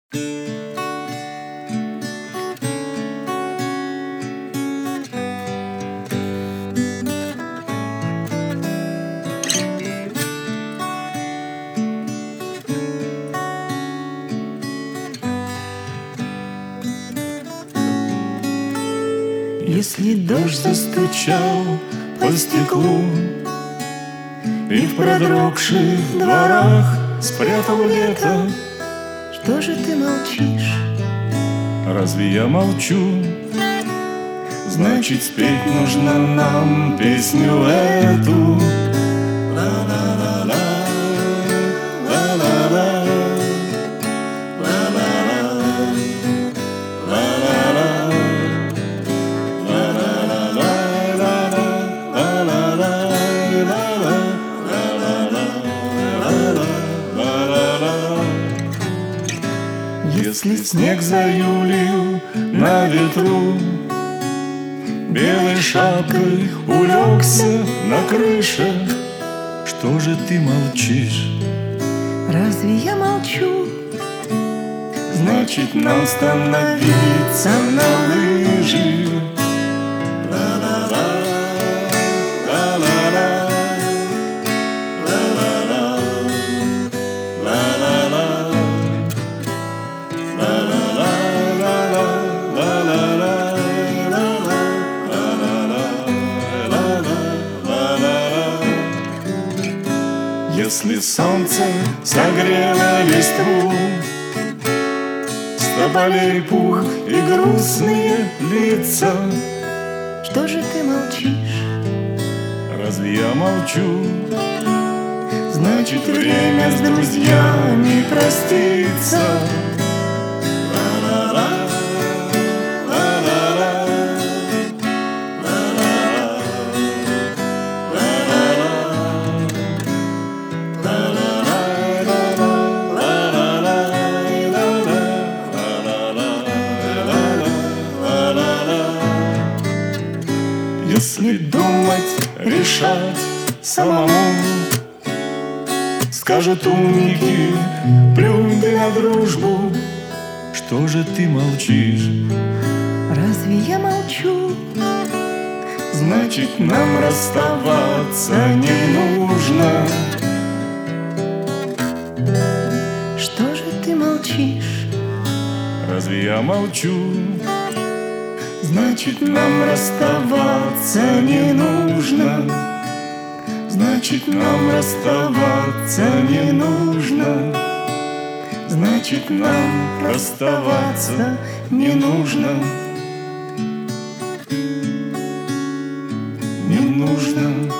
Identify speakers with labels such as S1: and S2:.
S1: Если дождь застучал по стеклу и в продрогших дворах спрятал лето,
S2: что же ты молчишь?
S1: разве я молчу? Значит, спеть нужно нам песню эту. Ла-ла-ла-ла, ла-ла-ла, если снег заюлил на ветру, белой шапкой улегся на крыше, что же ты молчишь?
S2: Разве я молчу?
S1: Значит, нам становиться на лыжи. Ла-ла-ла, ла-ла-ла, ла-ла-ла, ла-ла-ла, если солнце согрело листву, с тополей пух и грустные лица,
S2: что же ты молчишь?
S1: разве я молчу? Значит, время с друзьями проститься. Ла-ла-ла, ла-ла-ла, ла-ла-ла, если думать, решать самому, скажут умники, плюнь ты на дружбу. Что же ты молчишь?
S2: Разве я молчу?
S1: Значит, нам расставаться не нужно.
S2: Что же ты молчишь?
S1: Разве я молчу? Значит, нам расставаться не нужно. Значит, нам расставаться не нужно. Значит, нам расставаться не нужно. Не нужно.